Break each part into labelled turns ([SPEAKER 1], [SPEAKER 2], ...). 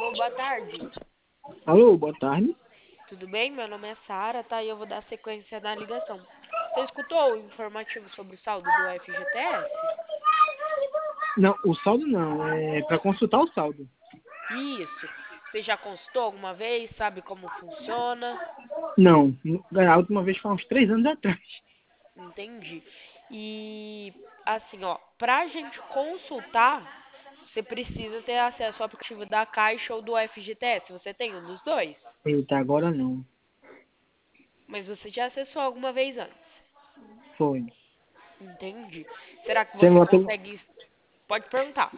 [SPEAKER 1] Alô, boa tarde.
[SPEAKER 2] Alô, boa tarde.
[SPEAKER 1] Tudo bem? Meu nome é Sara, tá? E eu vou dar sequência na ligação. Você escutou o informativo sobre o saldo do FGTS?
[SPEAKER 2] Não, o saldo não, é para consultar o saldo.
[SPEAKER 1] Isso. Você já consultou alguma vez? Sabe como funciona?
[SPEAKER 2] Não, a última vez foi há uns 3 anos atrás.
[SPEAKER 1] Entendi. E assim, ó, pra gente consultar, você precisa ter acesso ao aplicativo da Caixa ou do FGTS. Você tem um dos dois?
[SPEAKER 2] Eita, agora não.
[SPEAKER 1] Mas você já acessou alguma vez antes?
[SPEAKER 2] Foi.
[SPEAKER 1] Entendi. Será que você
[SPEAKER 2] Celular pelo...
[SPEAKER 1] consegue. Pode perguntar.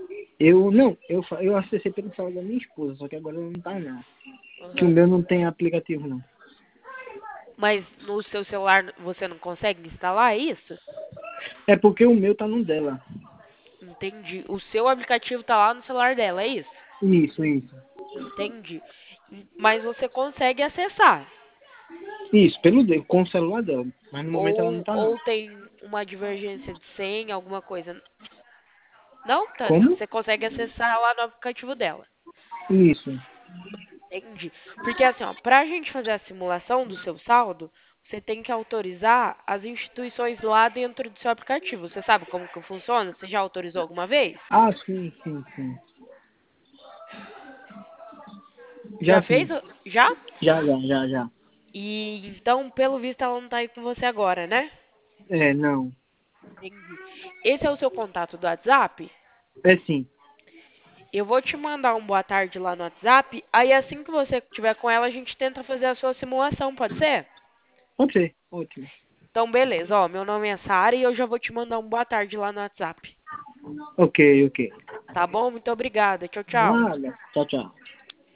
[SPEAKER 2] Eu acessei pelo celular da minha esposa, só que agora ela não tá lá. Que o
[SPEAKER 1] Aham.
[SPEAKER 2] meu não tem aplicativo, não.
[SPEAKER 1] Mas no seu celular você não consegue instalar isso?
[SPEAKER 2] É porque o meu tá no dela.
[SPEAKER 1] Entendi. O seu aplicativo tá lá no celular dela, é isso?
[SPEAKER 2] Isso.
[SPEAKER 1] Entendi. Mas você consegue acessar.
[SPEAKER 2] Isso, pelo dele, com o celular dela. Mas no momento ela não tá, não.
[SPEAKER 1] Ou tem uma divergência de senha, alguma coisa. Não, tá.
[SPEAKER 2] Como?
[SPEAKER 1] Você consegue acessar lá no aplicativo dela.
[SPEAKER 2] Isso.
[SPEAKER 1] Entendi. Porque assim, ó, pra gente fazer a simulação do seu saldo, você tem que autorizar as instituições lá dentro do seu aplicativo. Você sabe como que funciona? Você já autorizou alguma vez?
[SPEAKER 2] Ah, sim. Já
[SPEAKER 1] Já fez?
[SPEAKER 2] sim.
[SPEAKER 1] Já?
[SPEAKER 2] Já.
[SPEAKER 1] E então, pelo visto, ela não tá aí com você agora, né?
[SPEAKER 2] É, não.
[SPEAKER 1] Entendi. Esse é o seu contato do WhatsApp?
[SPEAKER 2] É sim.
[SPEAKER 1] Eu vou te mandar um boa tarde lá no WhatsApp. Aí assim que você tiver com ela, a gente tenta fazer a sua simulação, pode ser?
[SPEAKER 2] Pode ser. Ótimo.
[SPEAKER 1] Então, beleza. Ó, meu nome é Sara e eu já vou te mandar um boa tarde lá no WhatsApp.
[SPEAKER 2] Ok.
[SPEAKER 1] Tá bom? Muito obrigada. Tchau, tchau.
[SPEAKER 2] Nada. Tchau.